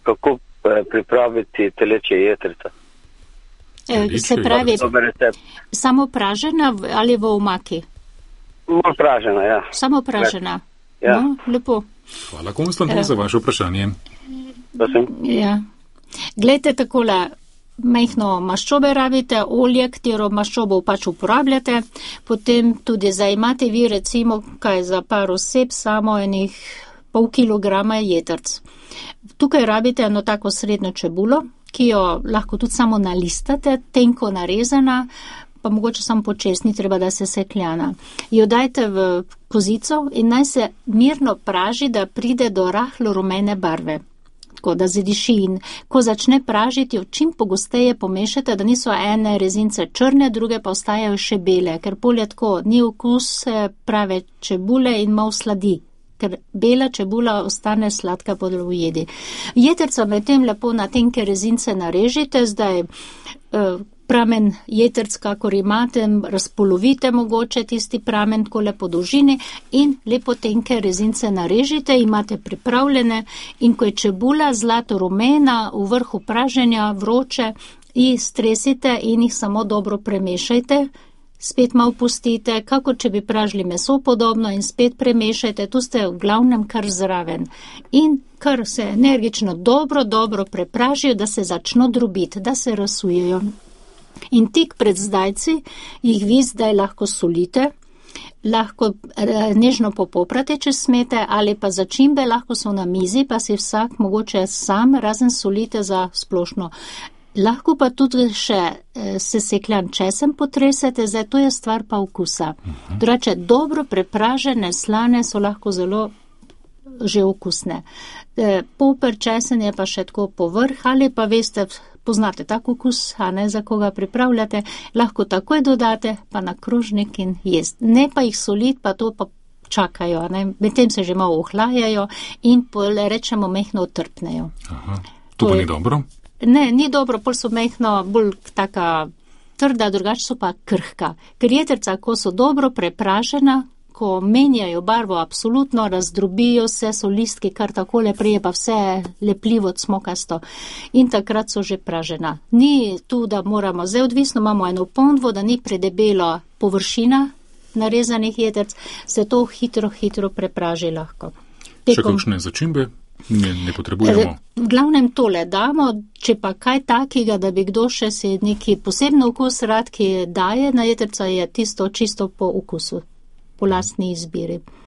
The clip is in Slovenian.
kako pripraviti telečje jetrca. Se pravi, samo pražena ali v omaki? Bolj pražena, ja. Samo pražena. Ja. No, lepo. Hvala, Konstantin, za vaše vprašanje. Ja. Glejte takole, majhno maščobe rabite, olje, katero maščobo pač uporabljate, potem tudi imate vi recimo, kaj za par oseb, samo enih pol kilograma jetrc. Tukaj rabite eno tako srednjo čebulo, ki jo lahko tudi samo nalistate, tenko narezana, pa mogoče samo počez, ni treba, da se sekljana. Jo dajte v kozico in naj se mirno praži, da pride do rahlo rumene barve. Tako da zadiši in ko začne pražiti, jo čim pogosteje pomešate, da niso ene rezince črne, druge pa ostajajo še bele, ker polje tako ni okus prave čebule in malo sladi, ker bela čebula ostane sladka po ujedi. Jetrca medtem lepo na tenke rezince narežite, zdaj pramen jetrc, kakor imate, razpolovite mogoče tisti pramen takole po dolžini in lepo tenke rezince narežite, imate pripravljene in ko je čebula zlato rumena, v vrhu praženja, vroče, jih stresite in jih samo dobro premešajte, spet malo pustite, kako če bi pražili meso podobno in spet premešajte, tu ste v glavnem kar zraven. In kar se energično dobro prepražijo, da se začno drobiti, da se rasujejo. In tik pred zdajci jih vi zdaj lahko solite, lahko nežno popoprate, če smete, ali pa začimbe lahko so na mizi, pa si vsak mogoče sam razen solite za splošno. Lahko pa tudi še sesekljan česen potresete, zdaj to je stvar pa okusa. Drugače, dobro prepražene slane so lahko zelo že okusne. Poper, česen je pa še tako povrh, ali pa veste, poznate tak okus, a ne, za koga pripravljate, lahko takoj dodate, pa na krožnik in jest. Ne pa jih soliti, pa to pa čakajo, ne, medtem se že malo ohlajajo in rečemo mehno otrpnejo. Aha, to pa ni dobro? Ne, ni dobro, pol so mehno bolj taka trda, drugače so pa krhka. Ker jetrca, ko so dobro prepražena, ko menjajo barvo, absolutno razdrobijo se, so listki kar takole, prije pa vse lepljivo, cmokasto in takrat so že pražena. Ni tu, da moramo, zdaj odvisno imamo eno ponvo, da ni predebelo površina narezanih jetrc, se to hitro prepraži lahko. Še kakšne začimbe? Ne potrebujemo. V glavnem tole damo, če pa kaj takega, da bi kdo še si neki posebno okus rad, ki daje na jetrca, je tisto čisto po okusu, po lastni izbiri.